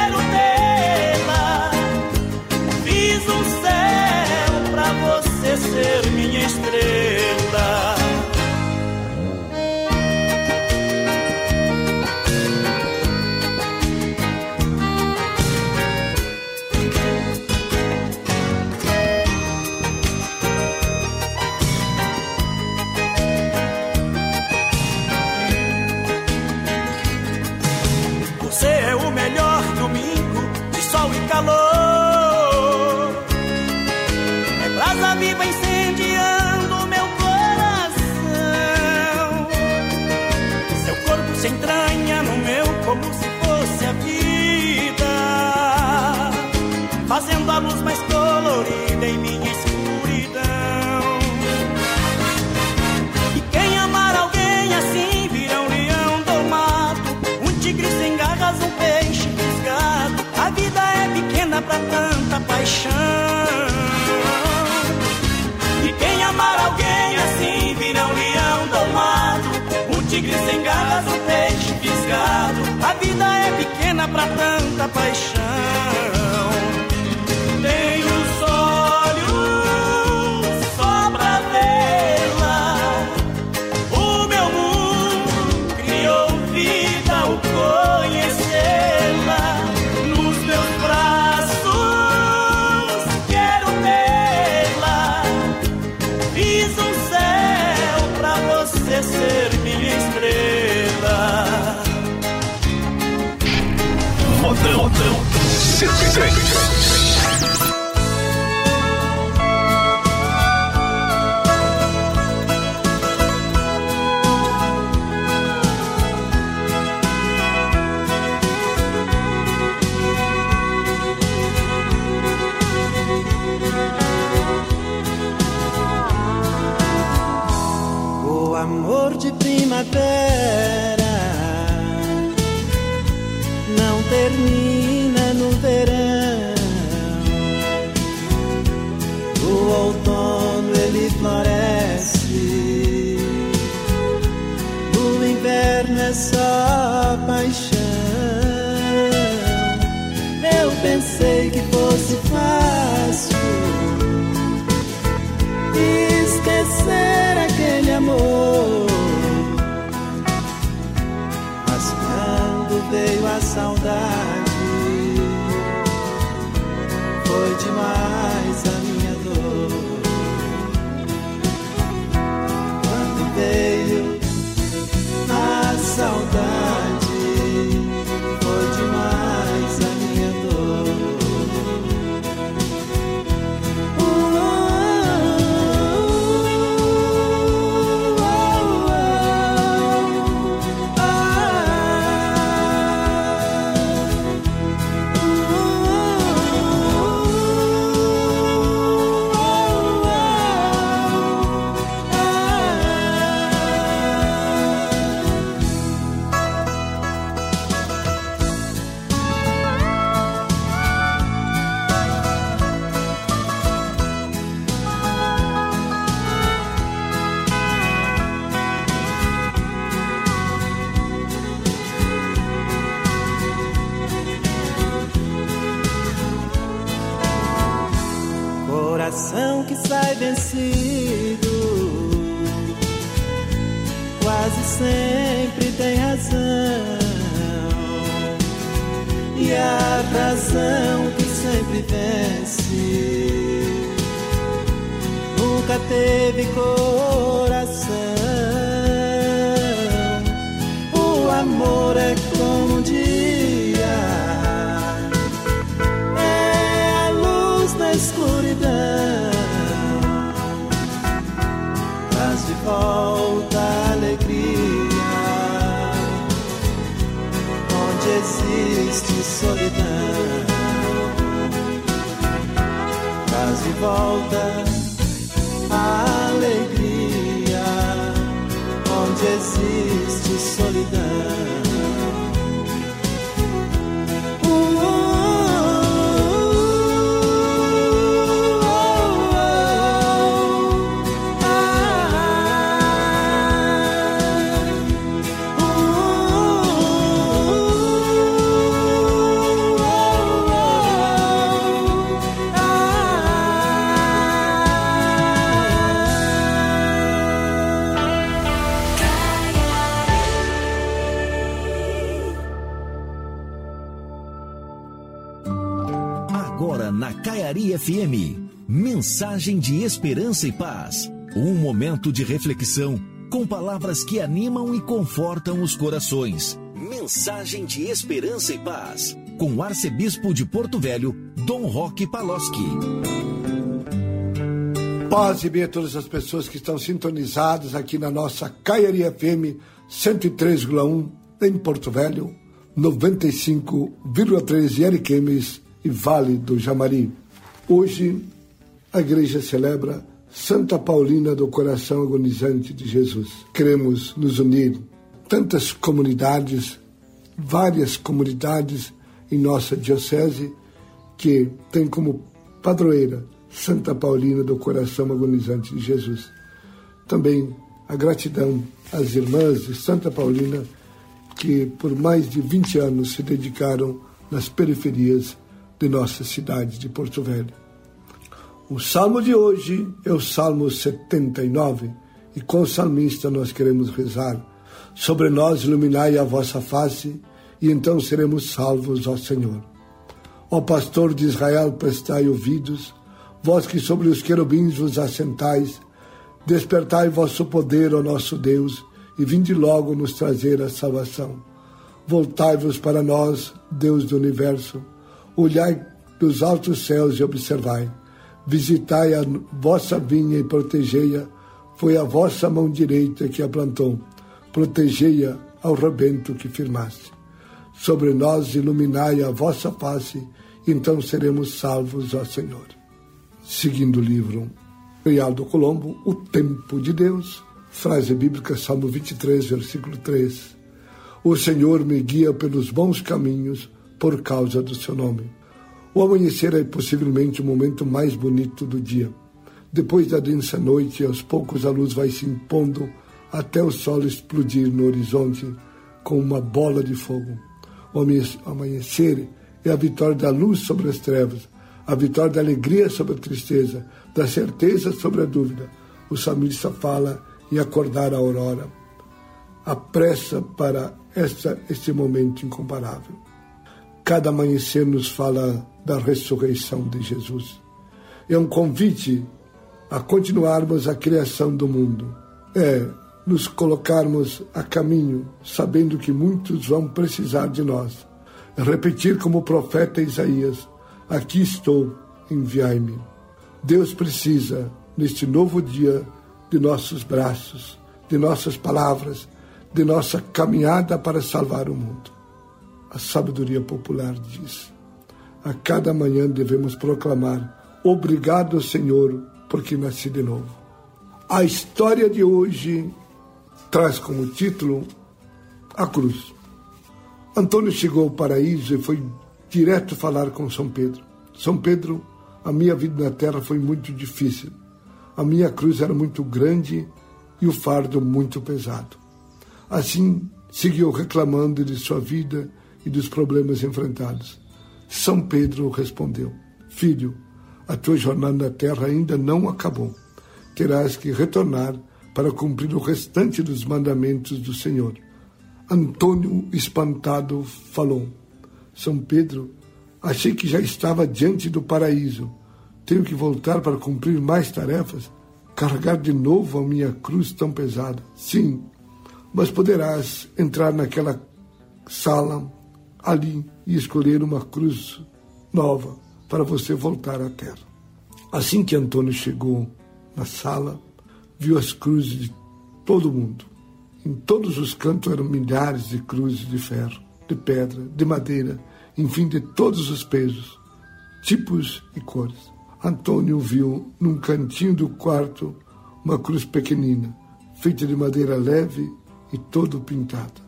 fazendo a luz mais colorida em minha escuridão. E quem amar alguém assim vira um leão domado, um tigre sem garras, um peixe fisgado. A vida é pequena pra tanta paixão. E quem amar alguém assim vira um leão domado, um tigre sem garras, um peixe fisgado. A vida é pequena pra tanta paixão. Tenho os olhos só pra vê-la, o meu mundo criou vida ao conhecê-la. Nos meus braços quero tê-la, fiz um céu pra você ser minha estrela. Modão 103. O amor de primavera não termina no verão. O outono ele floresce, o inverno é só paixão. Eu pensei que fosse fácil esquecer aquele amor, mas quando veio a saudade, foi demais a minha dor. Quando veio a saudade, foi demais a minha dor. Coração que sai vencido quase sempre tem razão, e a razão que sempre vence nunca teve coração. O amor é como um dia, é a luz na escuridão, traz de volta a alegria onde existe solidão, traz de volta a alegria onde existe solidão. Agora na Caiari FM, mensagem de esperança e paz. Um momento de reflexão com palavras que animam e confortam os corações. Mensagem de esperança e paz, com o arcebispo de Porto Velho, Dom Roque Paloschi. Paz e bem a todas as pessoas que estão sintonizadas aqui na nossa Caiari FM 103,1 em Porto Velho, 95,3 em Ariquemes e Vale do Jamari. Hoje, a igreja celebra Santa Paulina do Coração Agonizante de Jesus. Queremos nos unir, tantas comunidades, várias comunidades em nossa diocese, que tem como padroeira Santa Paulina do Coração Agonizante de Jesus. Também a gratidão às irmãs de Santa Paulina, que por mais de 20 anos se dedicaram nas periferias de nossa cidade de Porto Velho. O salmo de hoje é o Salmo 79, e com o salmista nós queremos rezar: sobre nós iluminai a vossa face, e então seremos salvos, ó Senhor. Ó pastor de Israel, prestai ouvidos, vós que sobre os querubins vos assentais, despertai vosso poder, ó nosso Deus, e vinde logo nos trazer a salvação. Voltai-vos para nós, Deus do universo, olhai dos altos céus e observai. Visitai a vossa vinha e protegei-a, foi a vossa mão direita que a plantou, protegei-a ao rebento que firmaste. Sobre nós iluminai a vossa face, então seremos salvos, ó Senhor. Seguindo o livro Real do Colombo, O Tempo de Deus, frase bíblica, Salmo 23, versículo 3. O Senhor me guia pelos bons caminhos por causa do seu nome. O amanhecer é possivelmente o momento mais bonito do dia. Depois da densa noite, aos poucos a luz vai se impondo até o sol explodir no horizonte com uma bola de fogo. O amanhecer é a vitória da luz sobre as trevas, a vitória da alegria sobre a tristeza, da certeza sobre a dúvida. O salmista fala em acordar a aurora. A pressa para este momento incomparável. Cada amanhecer nos fala da ressurreição de Jesus. É um convite a continuarmos a criação do mundo. É nos colocarmos a caminho, sabendo que muitos vão precisar de nós. É repetir como o profeta Isaías: aqui estou, enviai-me. Deus precisa, neste novo dia, de nossos braços, de nossas palavras, de nossa caminhada para salvar o mundo. A sabedoria popular diz: a cada manhã devemos proclamar: obrigado, Senhor, porque nasci de novo. A história de hoje traz como título a cruz. Antônio chegou ao paraíso e foi direto falar com São Pedro. São Pedro, a minha vida na terra foi muito difícil. A minha cruz era muito grande e o fardo muito pesado. Assim, seguiu reclamando de sua vida e dos problemas enfrentados. São Pedro respondeu: filho, a tua jornada na terra ainda não acabou. Terás que retornar para cumprir o restante dos mandamentos do Senhor. Antônio, espantado, falou: São Pedro, achei que já estava diante do paraíso. Tenho que voltar para cumprir mais tarefas? Carregar de novo a minha cruz tão pesada? Sim, mas poderás entrar naquela sala ali e escolher uma cruz nova para você voltar à terra. Assim que Antônio chegou na sala, viu as cruzes de todo mundo. Em todos os cantos eram milhares de cruzes de ferro, de pedra, de madeira, enfim, de todos os pesos, tipos e cores. Antônio viu num cantinho do quarto uma cruz pequenina, feita de madeira leve e todo pintada.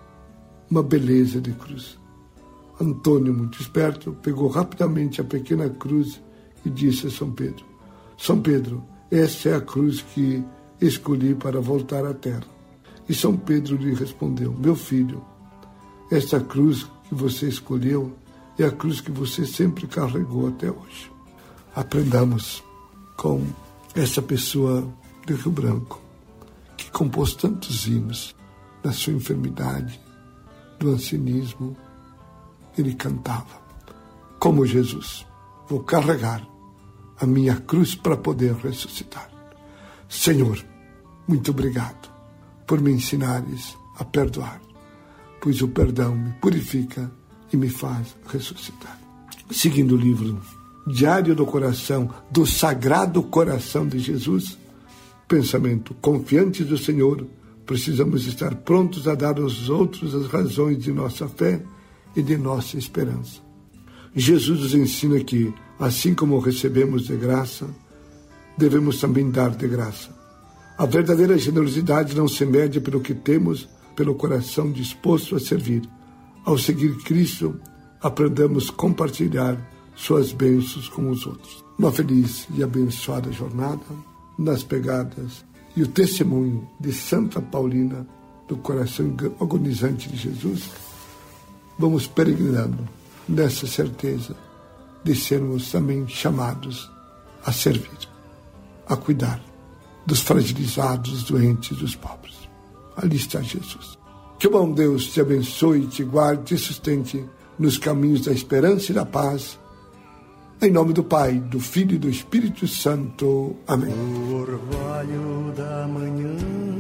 Uma beleza de cruz. Antônio, muito esperto, pegou rapidamente a pequena cruz e disse a São Pedro: São Pedro, essa é a cruz que escolhi para voltar à terra. E São Pedro lhe respondeu: meu filho, esta cruz que você escolheu é a cruz que você sempre carregou até hoje. Aprendamos com essa pessoa de Rio Branco, que compôs tantos hinos na sua enfermidade, do ancianismo. Ele cantava: como Jesus, vou carregar a minha cruz para poder ressuscitar. Senhor, muito obrigado por me ensinares a perdoar, pois o perdão me purifica e me faz ressuscitar. Seguindo o livro Diário do Coração, do Sagrado Coração de Jesus, pensamento: confiantes do Senhor, precisamos estar prontos a dar aos outros as razões de nossa fé e de nossa esperança. Jesus nos ensina que, assim como recebemos de graça, devemos também dar de graça. A verdadeira generosidade não se mede pelo que temos, pelo coração disposto a servir. Ao seguir Cristo, aprendamos a compartilhar suas bênçãos com os outros. Uma feliz e abençoada jornada nas pegadas e o testemunho de Santa Paulina do coração agonizante de Jesus. Vamos peregrinando nessa certeza de sermos também chamados a servir, a cuidar dos fragilizados, dos doentes, dos pobres. Ali está Jesus. Que o bom Deus te abençoe, te guarde, te sustente nos caminhos da esperança e da paz. Em nome do Pai, do Filho e do Espírito Santo. Amém. O orvalho da manhã,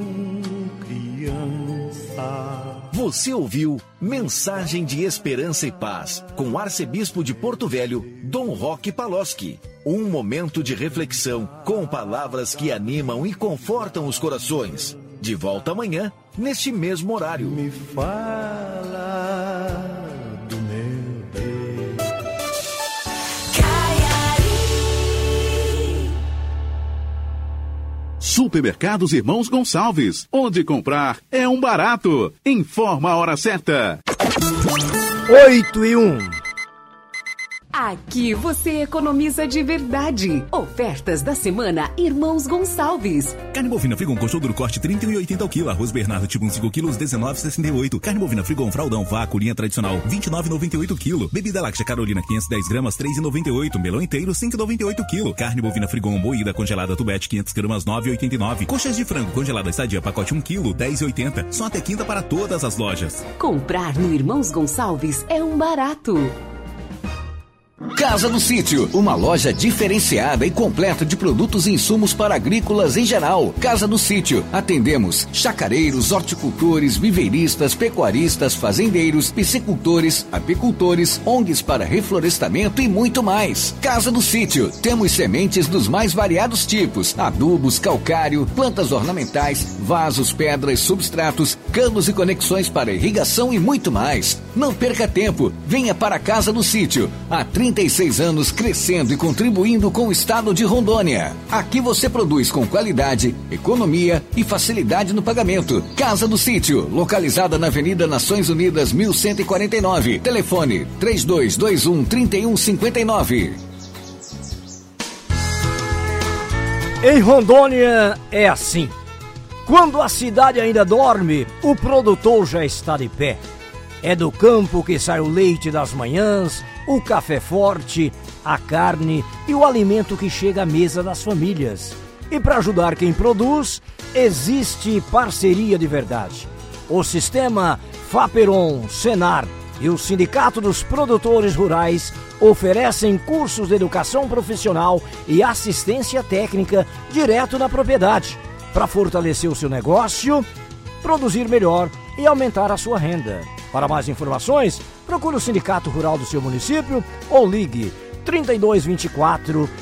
criança. Você ouviu Mensagem de Esperança e Paz, com o arcebispo de Porto Velho, Dom Roque Paloschi. Um momento de reflexão, com palavras que animam e confortam os corações. De volta amanhã, neste mesmo horário. Me fala do meu Deus. Supermercados Irmãos Gonçalves, onde comprar é um barato. Informa a hora certa. 8:01. Aqui você economiza de verdade. Ofertas da semana Irmãos Gonçalves. Carne bovina Frigon Coxo duro corte 31,80 ao quilo. Arroz Bernardo tipo 5 quilos 19,68. Carne bovina Frigon fraldão vácuo linha tradicional 29,98 quilo. Bebida láctea Carolina 510 gramas 3,98. Melão inteiro 5,98 quilo. Carne bovina Frigon moída congelada Tubete 500 gramas 9,89. Coxas de frango congelada Estadia pacote 1 quilo 10,80. Só até quinta para todas as lojas. Comprar no Irmãos Gonçalves é um barato. Casa do Sítio, uma loja diferenciada e completa de produtos e insumos para agrícolas em geral. Casa do Sítio, atendemos chacareiros, horticultores, viveiristas, pecuaristas, fazendeiros, piscicultores, apicultores, ONGs para reflorestamento e muito mais. Casa do Sítio, temos sementes dos mais variados tipos, adubos, calcário, plantas ornamentais, vasos, pedras, substratos, canos e conexões para irrigação e muito mais. Não perca tempo, venha para a Casa do Sítio, há 36 anos crescendo e contribuindo com o estado de Rondônia. Aqui você produz com qualidade, economia e facilidade no pagamento. Casa do Sítio, localizada na Avenida Nações Unidas 1149. Telefone 3221-3159. Em Rondônia é assim. Quando a cidade ainda dorme, o produtor já está de pé. É do campo que sai o leite das manhãs, o café forte, a carne e o alimento que chega à mesa das famílias. E para ajudar quem produz, existe parceria de verdade. O sistema Faperon, Senar e o Sindicato dos Produtores Rurais oferecem cursos de educação profissional e assistência técnica direto na propriedade, para fortalecer o seu negócio, produzir melhor e aumentar a sua renda. Para mais informações, procure o Sindicato Rural do seu município ou ligue 3224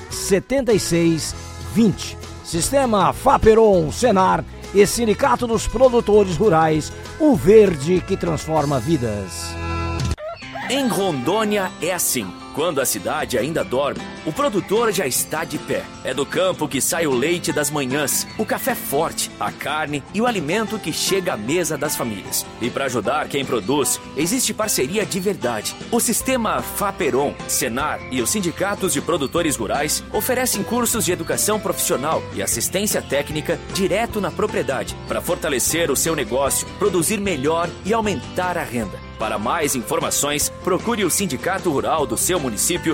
7620. Sistema Faperon, Senar e Sindicato dos Produtores Rurais, o verde que transforma vidas. Em Rondônia é assim. Quando a cidade ainda dorme, o produtor já está de pé. É do campo que sai o leite das manhãs, o café forte, a carne e o alimento que chega à mesa das famílias. E para ajudar quem produz, existe parceria de verdade. O sistema Faperon, Senar e os sindicatos de produtores rurais oferecem cursos de educação profissional e assistência técnica direto na propriedade, para fortalecer o seu negócio, produzir melhor e aumentar a renda. Para mais informações, procure o Sindicato Rural do seu município